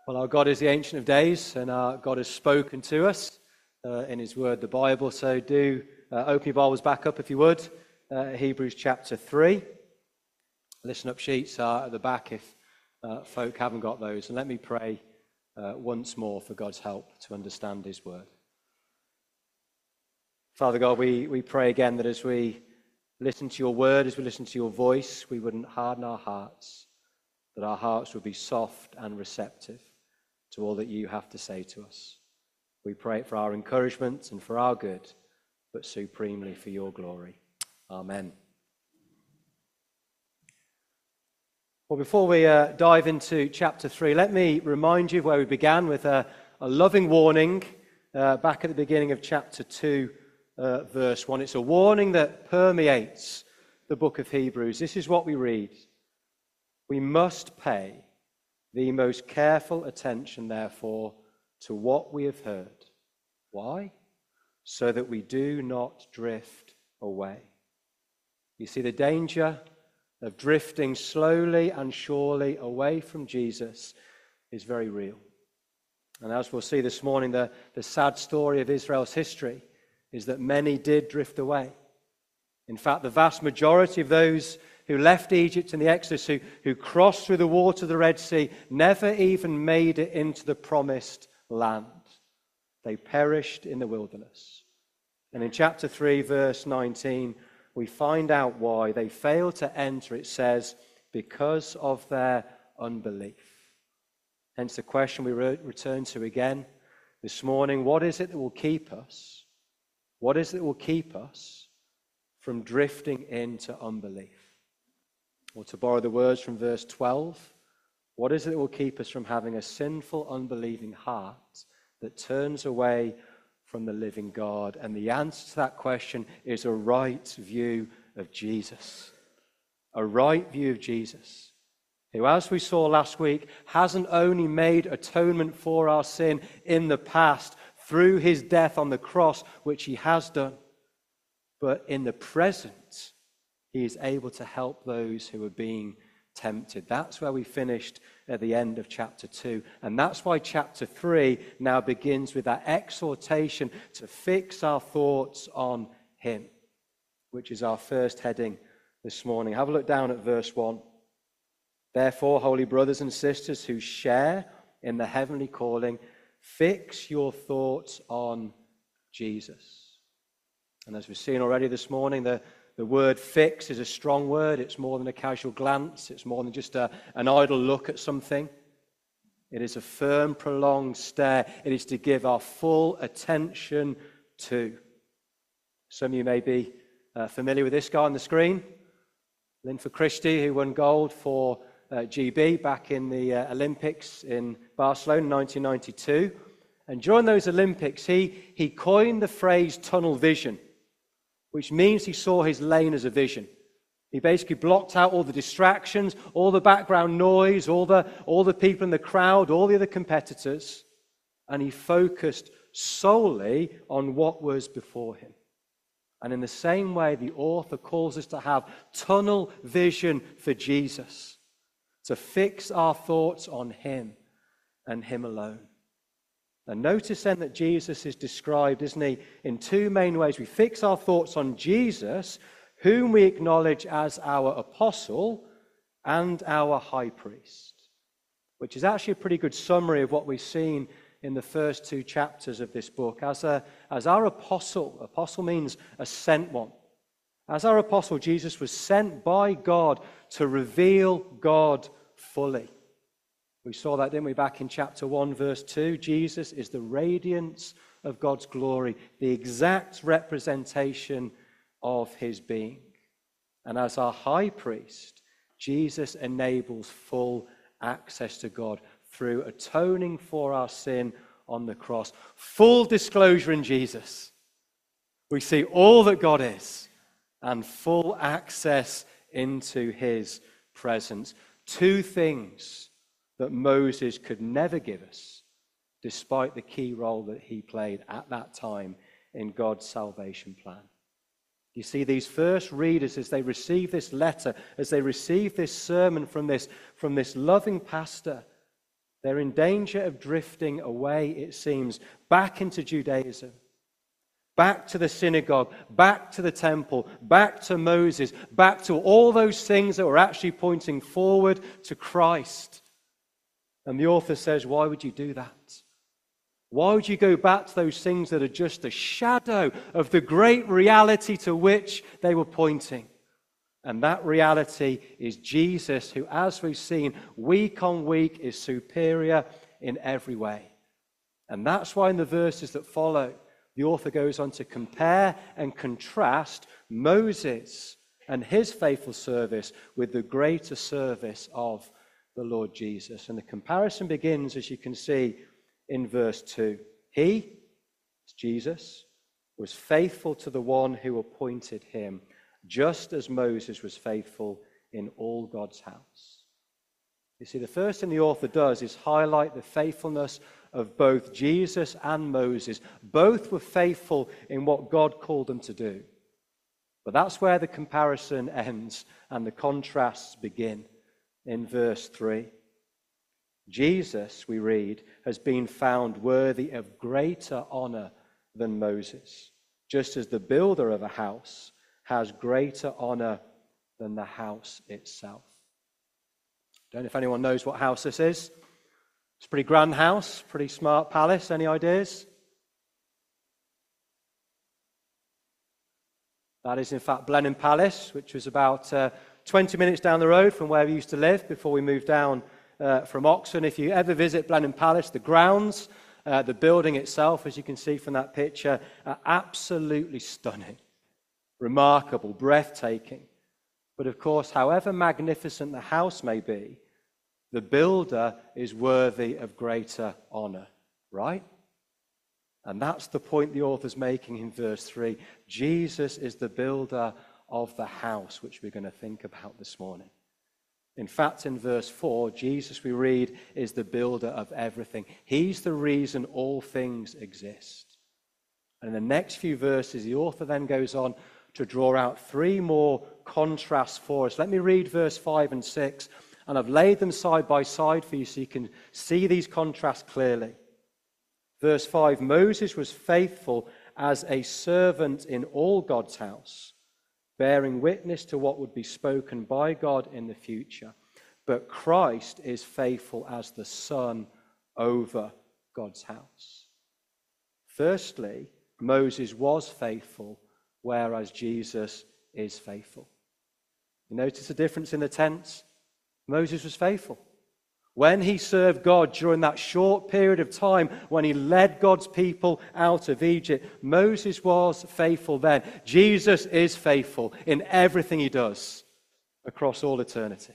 Well, our God is the Ancient of Days, and our God has spoken to us in His Word, the Bible. So do open your Bibles back up, if you would, Hebrews chapter 3. Listen-up sheets are at the back if folk haven't got those. And let me pray once more for God's help to understand His Word. Father God, we pray again that as we listen to your Word, as we listen to your voice, we wouldn't harden our hearts, that our hearts would be soft and receptive to all that you have to say to us. We pray it for our encouragement and for our good, but supremely for your glory. Amen. Well, before we dive into chapter 3, let me remind you of where we began with a loving warning back at the beginning of chapter 2, verse 1. It's a warning that permeates the book of Hebrews. This is what we read. We must pay the most careful attention, therefore, to what we have heard. Why? So that we do not drift away. You see, the danger of drifting slowly and surely away from Jesus is very real. And as we'll see this morning, the sad story of Israel's history is that many did drift away. In fact, the vast majority of those who left Egypt in the Exodus, who crossed through the water of the Red Sea, never even made it into the promised land. They perished in the wilderness. And in chapter 3, verse 19, we find out why. They failed to enter, it says, because of their unbelief. Hence the question we return to again this morning: what is it that will keep us? What is it that will keep us from drifting into unbelief? Or to borrow the words from verse 12, what is it that will keep us from having a sinful, unbelieving heart that turns away from the living God? And the answer to that question is a right view of Jesus. A right view of Jesus, who, as we saw last week, hasn't only made atonement for our sin in the past through his death on the cross, which he has done, but in the present, he is able to help those who are being tempted. That's where we finished at the end of chapter 2. And that's why chapter 3 now begins with that exhortation to fix our thoughts on him, which is our first heading this morning. Have a look down at verse 1. Therefore, holy brothers and sisters who share in the heavenly calling, fix your thoughts on Jesus. And as we've seen already this morning, the word fix is a strong word. It's more than a casual glance. It's more than just an idle look at something. It is a firm, prolonged stare. It is to give our full attention to. Some of you may be familiar with this guy on the screen, Linford Christie, who won gold for GB back in the Olympics in Barcelona in 1992. And during those Olympics, he coined the phrase tunnel vision, which means he saw his lane as a vision. He basically blocked out all the distractions, all the background noise, all the people in the crowd, all the other competitors, and he focused solely on what was before him. And in the same way, the author calls us to have tunnel vision for Jesus, to fix our thoughts on him and him alone. And notice then that Jesus is described, isn't he, in two main ways. We fix our thoughts on Jesus, whom we acknowledge as our apostle and our high priest, which is actually a pretty good summary of what we've seen in the first two chapters of this book. As our apostle means a sent one. As our apostle, Jesus was sent by God to reveal God fully. We saw that, didn't we, back in chapter 1, verse 2. Jesus is the radiance of God's glory, the exact representation of his being. And as our high priest, Jesus enables full access to God through atoning for our sin on the cross. Full disclosure in Jesus. We see all that God is and full access into his presence. Two things that Moses could never give us, despite the key role that he played at that time in God's salvation plan. You see, these first readers, as they receive this letter, as they receive this sermon from this loving pastor, They're in danger of drifting away, it seems, back into Judaism, back to the synagogue, back to the temple, back to Moses, back to all those things that were actually pointing forward to Christ. And the author says, why would you do that? Why would you go back to those things that are just a shadow of the great reality to which they were pointing? And that reality is Jesus, who, as we've seen, week on week is superior in every way. And that's why in the verses that follow, the author goes on to compare and contrast Moses and his faithful service with the greater service of the Lord Jesus. And the comparison begins, as you can see, in verse 2. He, Jesus, was faithful to the one who appointed him, just as Moses was faithful in all God's house. You see, the first thing the author does is highlight the faithfulness of both Jesus and Moses. Both were faithful in what God called them to do. But that's where the comparison ends and the contrasts begin in verse 3. Jesus, we read, has been found worthy of greater honor than Moses, just as the builder of a house has greater honor than the house itself. Don't know if anyone knows what house this is. It's a pretty grand house, pretty smart palace. Any ideas? That is, in fact, Blenheim Palace, which was about 20 minutes down the road from where we used to live before we moved down from Oxford. If you ever visit Blenheim Palace, the grounds, the building itself, as you can see from that picture, are absolutely stunning. Remarkable, breathtaking. But of course, however magnificent the house may be, the builder is worthy of greater honor, right? And that's the point the author's making in verse 3. Jesus is the builder of the house, which we're going to think about this morning. In fact, in verse 4, Jesus, we read, is the builder of everything. He's the reason all things exist. And in the next few verses, the author then goes on to draw out three more contrasts for us. Let me read verse 5 and 6, and I've laid them side by side for you so you can see these contrasts clearly. Verse 5, Moses was faithful as a servant in all God's house, bearing witness to what would be spoken by God in the future. But Christ is faithful as the Son over God's house. Firstly, Moses was faithful, whereas Jesus is faithful. You notice the difference in the tense? Moses was faithful. When he served God during that short period of time when he led God's people out of Egypt, Moses was faithful then. Jesus is faithful in everything he does across all eternity.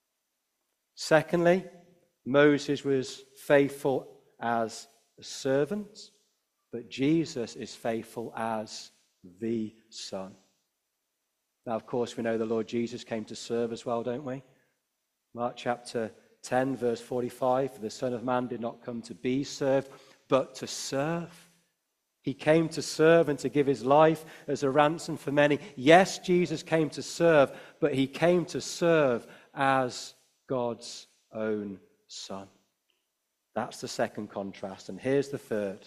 Secondly, Moses was faithful as a servant, but Jesus is faithful as the Son. Now, of course, we know the Lord Jesus came to serve as well, don't we? Mark chapter 10, verse 45, for the Son of Man did not come to be served, but to serve. He came to serve and to give his life as a ransom for many. Yes, Jesus came to serve, but he came to serve as God's own Son. That's the second contrast. And here's the third.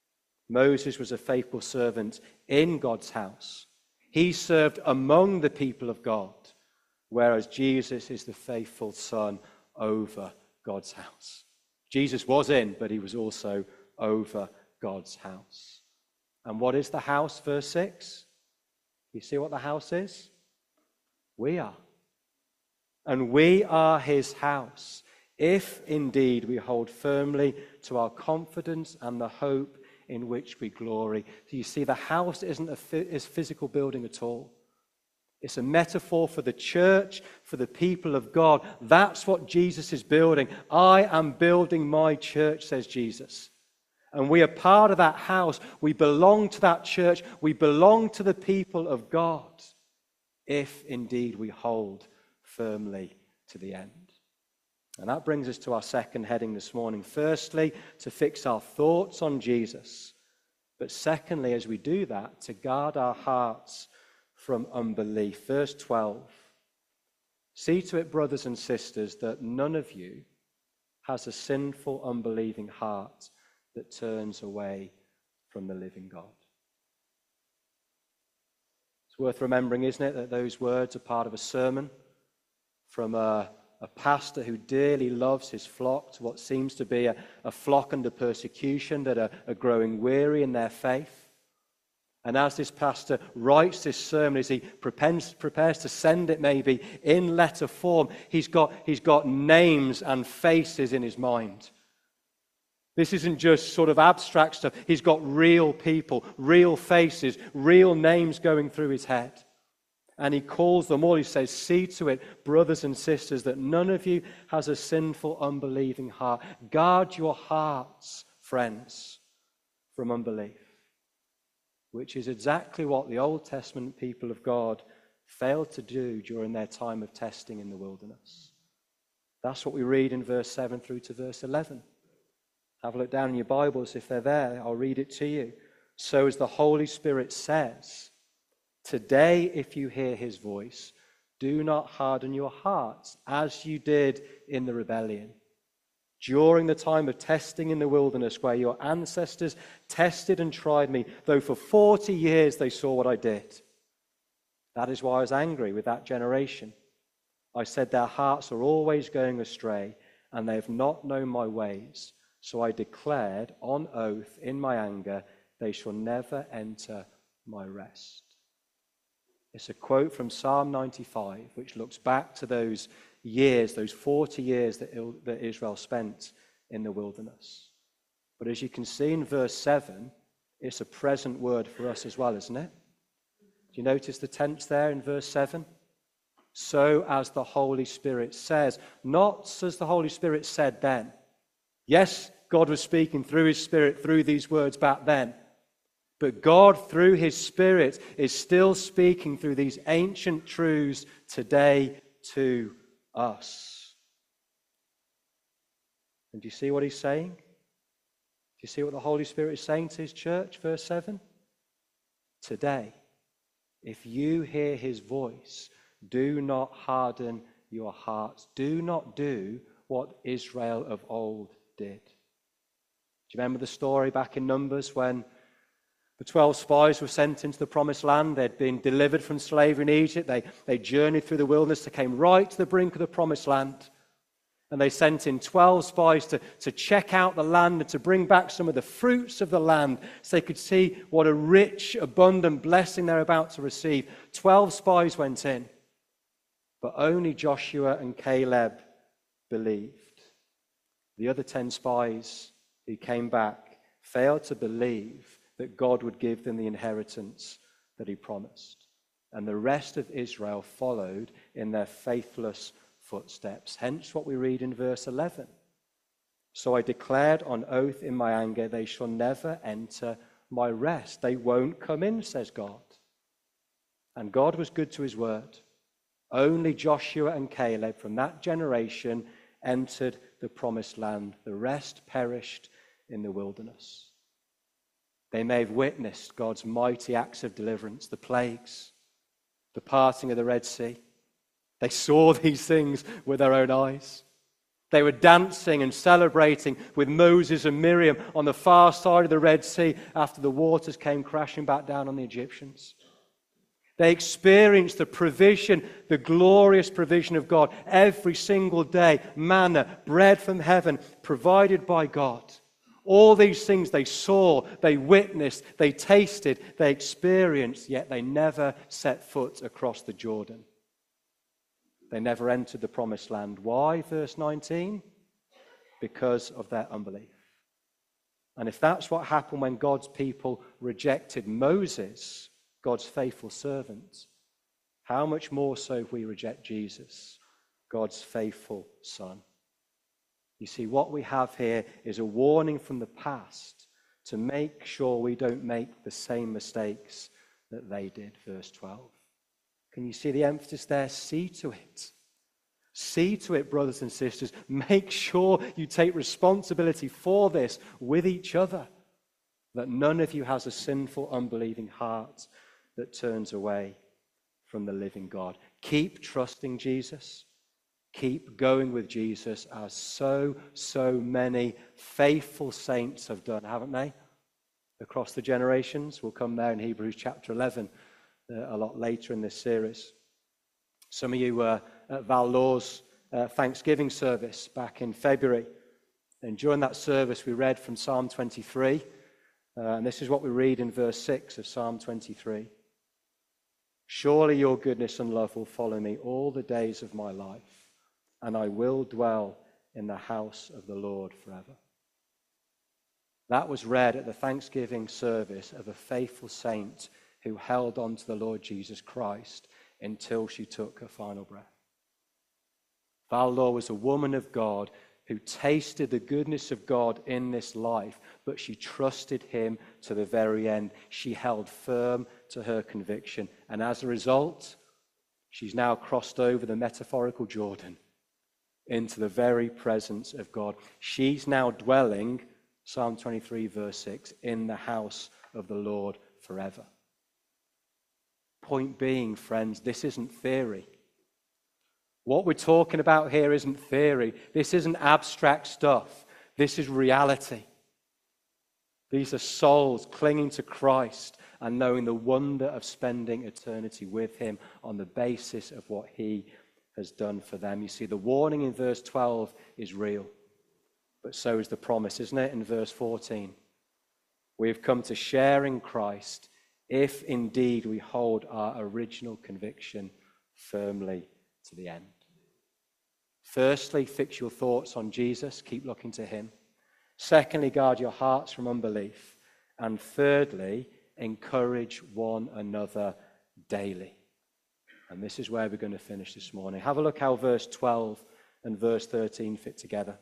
Moses was a faithful servant in God's house. He served among the people of God, whereas Jesus is the faithful Son over God's house. Jesus was in, but he was also over God's house. And what is the house, verse 6? You see what the house is? We are. And we are his house, if indeed we hold firmly to our confidence and the hope in which we glory. So you see, the house isn't a physical building at all. It's a metaphor for the church, for the people of God. That's what Jesus is building. I am building my church, says Jesus. And we are part of that house. We belong to that church. We belong to the people of God, if indeed we hold firmly to the end. And that brings us to our second heading this morning. Firstly, to fix our thoughts on Jesus. But secondly, as we do that, to guard our hearts from unbelief. Verse 12. See to it, brothers and sisters, that none of you has a sinful, unbelieving heart that turns away from the living God. It's worth remembering, isn't it, that those words are part of a sermon from a pastor who dearly loves his flock to what seems to be a flock under persecution that are growing weary in their faith. And as this pastor writes this sermon, as he prepares to send it maybe in letter form, he's got names and faces in his mind. This isn't just sort of abstract stuff. He's got real people, real faces, real names going through his head. And he calls them all. He says, see to it, brothers and sisters, that none of you has a sinful, unbelieving heart. Guard your hearts, friends, from unbelief. Which is exactly what the Old Testament people of God failed to do during their time of testing in the wilderness. That's what we read in verse 7 through to verse 11. Have a look down in your Bibles if they're there. I'll read it to you. So as the Holy Spirit says, today if you hear his voice, do not harden your hearts as you did in the rebellion. During the time of testing in the wilderness, where your ancestors tested and tried me, though for 40 years they saw what I did. That is why I was angry with that generation. I said their hearts are always going astray, and they have not known my ways. So I declared on oath in my anger, they shall never enter my rest. It's a quote from Psalm 95, which looks back to those years, those 40 years that Israel spent in the wilderness. But as you can see in verse 7, it's a present word for us as well, isn't it? Do you notice the tense there in verse 7? So as the Holy Spirit says, not as the Holy Spirit said then. Yes, God was speaking through his Spirit through these words back then. But God, through his Spirit, is still speaking through these ancient truths today to us. And do you see what he's saying? Do you see what the Holy Spirit is saying to his church? Verse 7. Today, if you hear his voice, do not harden your hearts. Do not do what Israel of old did. Do you remember the story back in Numbers when the 12 spies were sent into the promised land? They'd been delivered from slavery in Egypt. They journeyed through the wilderness. They came right to the brink of the promised land. And they sent in 12 spies to check out the land and to bring back some of the fruits of the land so they could see what a rich, abundant blessing they're about to receive. 12 spies went in, but only Joshua and Caleb believed. The other 10 spies who came back failed to believe that God would give them the inheritance that he promised. And the rest of Israel followed in their faithless footsteps. Hence what we read in verse 11. So I declared on oath in my anger, they shall never enter my rest. They won't come in, says God. And God was good to his word. Only Joshua and Caleb from that generation entered the promised land. The rest perished in the wilderness. They may have witnessed God's mighty acts of deliverance, the plagues, the parting of the Red Sea. They saw these things with their own eyes. They were dancing and celebrating with Moses and Miriam on the far side of the Red Sea after the waters came crashing back down on the Egyptians. They experienced the provision, the glorious provision of God every single day. Manna, bread from heaven, provided by God. All these things they saw, they witnessed, they tasted, they experienced, yet they never set foot across the Jordan. They never entered the promised land. Why? Verse 19. Because of their unbelief. And if that's what happened when God's people rejected Moses, God's faithful servant, how much more so if we reject Jesus, God's faithful Son? You see, what we have here is a warning from the past to make sure we don't make the same mistakes that they did, verse 12. Can you see the emphasis there? See to it. See to it, brothers and sisters. Make sure you take responsibility for this with each other, that none of you has a sinful, unbelieving heart that turns away from the living God. Keep trusting Jesus. Keep going with Jesus, as so many faithful saints have done, haven't they? Across the generations. We'll come there in Hebrews chapter 11 a lot later in this series. Some of you were at Val Law's Thanksgiving service back in February. And during that service, we read from Psalm 23. And this is what we read in verse 6 of Psalm 23. Surely your goodness and love will follow me all the days of my life, and I will dwell in the house of the Lord forever. That was read at the Thanksgiving service of a faithful saint who held on to the Lord Jesus Christ until she took her final breath. Val Law was a woman of God who tasted the goodness of God in this life, but she trusted him to the very end. She held firm to her conviction, and as a result, she's now crossed over the metaphorical Jordan into the very presence of God. She's now dwelling, Psalm 23, verse 6, in the house of the Lord forever. Point being, friends, this isn't theory. What we're talking about here isn't theory. This isn't abstract stuff. This is reality. These are souls clinging to Christ and knowing the wonder of spending eternity with him on the basis of what he has done for them. You see, the warning in verse 12 is real, but so is the promise, isn't it, in verse 14? We have come to share in Christ if indeed we hold our original conviction firmly to the end. Firstly, fix your thoughts on Jesus. Keep looking to him. Secondly, guard your hearts from unbelief. And thirdly, encourage one another daily. And this is where we're going to finish this morning. Have a look how verse 12 and verse 13 fit together.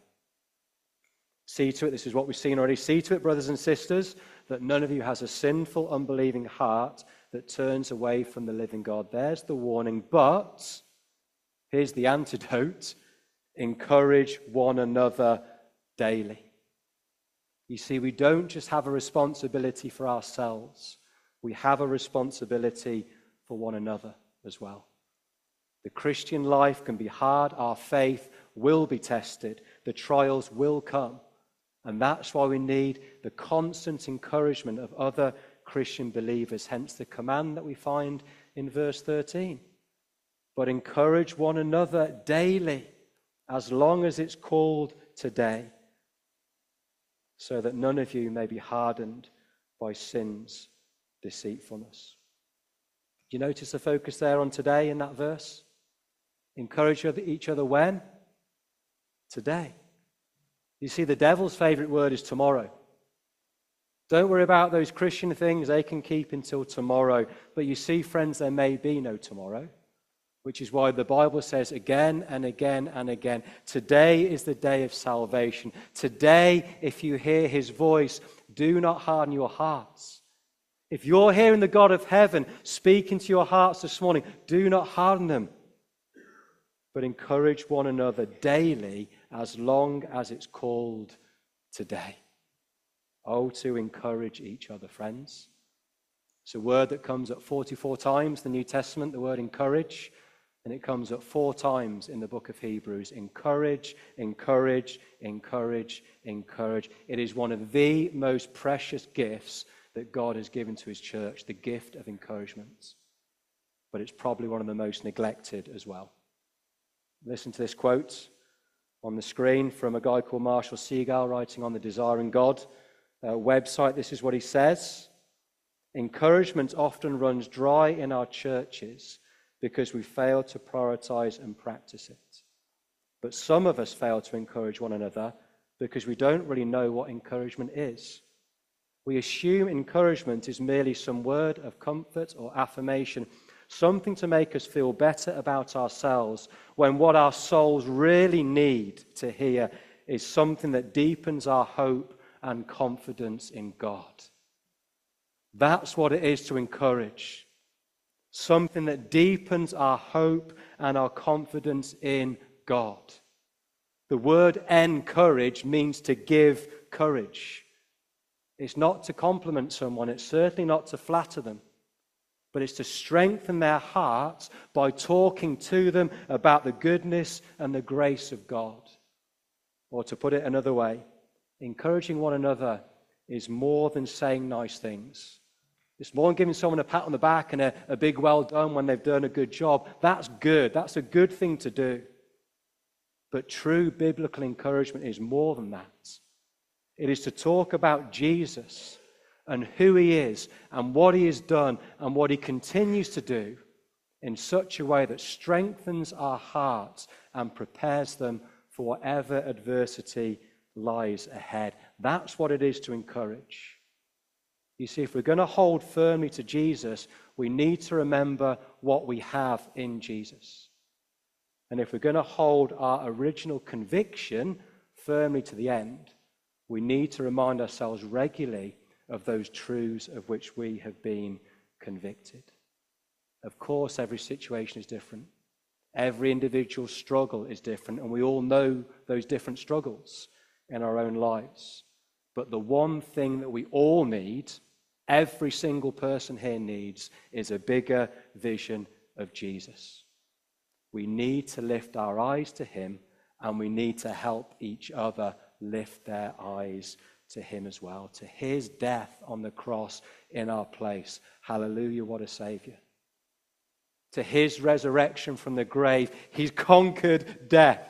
See to it, this is what we've seen already. See to it, brothers and sisters, that none of you has a sinful, unbelieving heart that turns away from the living God. There's the warning. But here's the antidote. Encourage one another daily. You see, we don't just have a responsibility for ourselves. We have a responsibility for one another as well. The Christian life can be hard. Our faith will be tested. The trials will come. And that's why we need the constant encouragement of other Christian believers. Hence the command that we find in verse 13. But encourage one another daily, as long as it's called today, so that none of you may be hardened by sin's deceitfulness. Do you notice the focus there on today in that verse? Encourage each other when? Today. You see, the devil's favorite word is tomorrow. Don't worry about those Christian things. They can keep until tomorrow. But you see, friends, there may be no tomorrow, which is why the Bible says again and again and again, today is the day of salvation. Today, if you hear his voice, do not harden your hearts. If you're hearing the God of heaven speaking to your hearts this morning, do not harden them, but encourage one another daily as long as it's called today. Oh, to encourage each other, friends. It's a word that comes up 44 times in the New Testament, the word encourage, and it comes up 4 times in the book of Hebrews. Encourage, encourage, encourage, encourage. It is one of the most precious gifts that God has given to his church, the gift of encouragement. But it's probably one of the most neglected as well. Listen to this quote on the screen from a guy called Marshall Segal writing on the Desiring God website. This is what he says. Encouragement often runs dry in our churches because we fail to prioritize and practice it. But some of us fail to encourage one another because we don't really know what encouragement is. We assume encouragement is merely some word of comfort or affirmation, something to make us feel better about ourselves, when what our souls really need to hear is something that deepens our hope and confidence in God. That's what it is to encourage. Something that deepens our hope and our confidence in God. The word encourage means to give courage. It's not to compliment someone. It's certainly not to flatter them. but it's to strengthen their hearts by talking to them about the goodness and the grace of God. Or to put it another way, encouraging one another is more than saying nice things. It's more than giving someone a pat on the back and a big well done when they've done a good job. That's good. That's a good thing to do. But true biblical encouragement is more than that. It is to talk about Jesus and who he is and what he has done and what he continues to do in such a way that strengthens our hearts and prepares them for whatever adversity lies ahead. That's what it is to encourage. You see, if we're going to hold firmly to Jesus, we need to remember what we have in Jesus. And if we're going to hold our original conviction firmly to the end, we need to remind ourselves regularly of those truths of which we have been convicted. Of course, every situation is different. Every individual struggle is different, and we all know those different struggles in our own lives. But the one thing that we all need, every single person here needs, is a bigger vision of Jesus. We need to lift our eyes to him, and we need to help each other lift their eyes to him as well, to his death on the cross in our place. Hallelujah, what a Savior. To his resurrection from the grave, he's conquered death.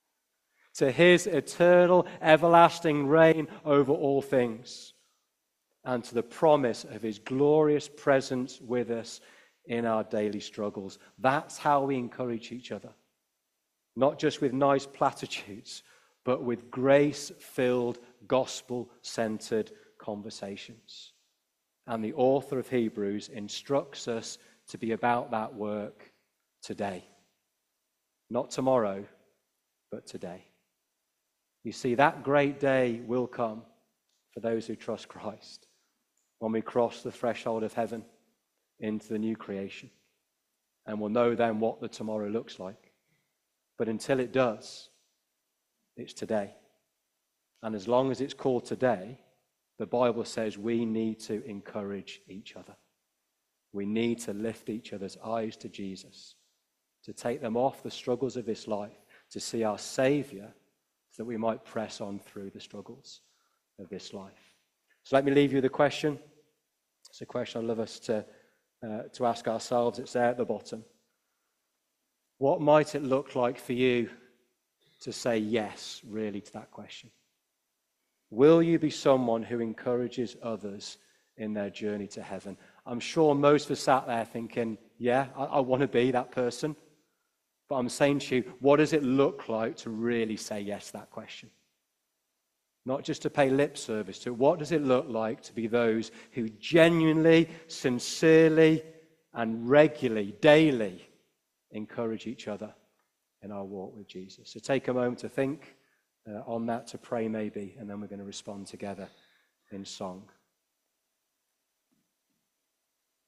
To his eternal, everlasting reign over all things. And to the promise of his glorious presence with us in our daily struggles. That's how we encourage each other. Not just with nice platitudes, but with grace-filled, gospel-centered conversations. And the author of Hebrews instructs us to be about that work today. Not tomorrow, but today. You see, that great day will come for those who trust Christ when we cross the threshold of heaven into the new creation. And we'll know then what the tomorrow looks like. But until it does, it's today. And as long as it's called today, the Bible says we need to encourage each other. We need to lift each other's eyes to Jesus, to take them off the struggles of this life, to see our Savior, so that we might press on through the struggles of this life. So let me leave you with a question. It's a question I'd love us to ask ourselves. It's there at the bottom. What might it look like for you to say yes, really, to that question? Will you be someone who encourages others in their journey to heaven? I'm sure most of us sat there thinking, yeah, I want to be that person. But I'm saying to you, what does it look like to really say yes to that question? Not just to pay lip service to it. What does it look like to be those who genuinely, sincerely, and regularly, daily encourage each other in our walk with Jesus? So take a moment to think on that, to pray maybe, and then we're going to respond together in song.